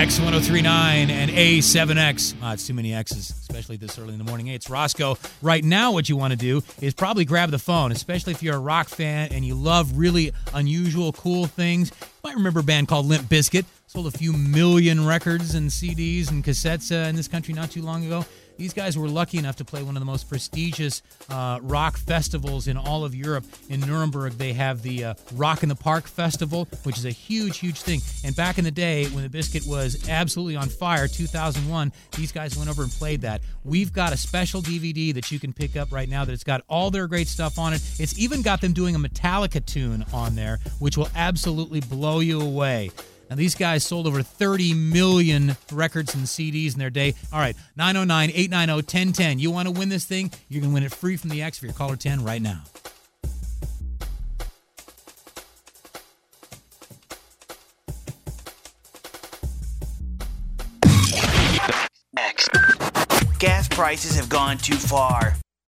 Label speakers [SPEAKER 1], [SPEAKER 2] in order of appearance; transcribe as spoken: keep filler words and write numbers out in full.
[SPEAKER 1] X one oh three point nine and A seven X. Ah, it's too many X's, especially this early in the morning. Hey, it's Roscoe. Right now, what you want to do is probably grab the phone, especially if you're a rock fan and you love really unusual, cool things. You might remember a band called Limp Bizkit. Sold a few million records and C Ds and cassettes uh, in this country not too long ago. These guys were lucky enough to play one of the most prestigious uh, rock festivals in all of Europe. In Nuremberg, they have the uh, Rock in the Park Festival, which is a huge, huge thing. And back in the day, when the Biscuit was absolutely on fire, two thousand one, these guys went over and played that. We've got a special D V D that you can pick up right now that it's got all their great stuff on it. It's even got them doing a Metallica tune on there, which will absolutely blow you away. Now, these guys sold over thirty million records and C Ds in their day. All right, nine oh nine, eight nine oh, one oh one oh. You want to win this thing? You can win it free from the X for your caller ten right now.
[SPEAKER 2] X. Gas prices have gone too far.